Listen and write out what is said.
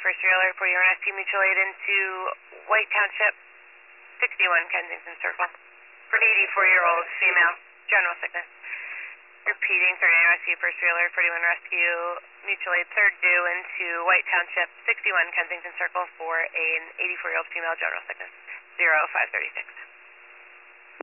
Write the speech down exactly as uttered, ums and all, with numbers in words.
first trailer, forty-one Rescue Mutual Aid into White Township, sixty-one Kensington Circle. For an eighty-four-year-old female, general sickness. Repeating, thirty-nine Rescue First Trailer, forty-one Rescue Mutual Aid third due into White Township, sixty-one Kensington Circle for an eighty-four-year-old female, general sickness, zero five thirty-six.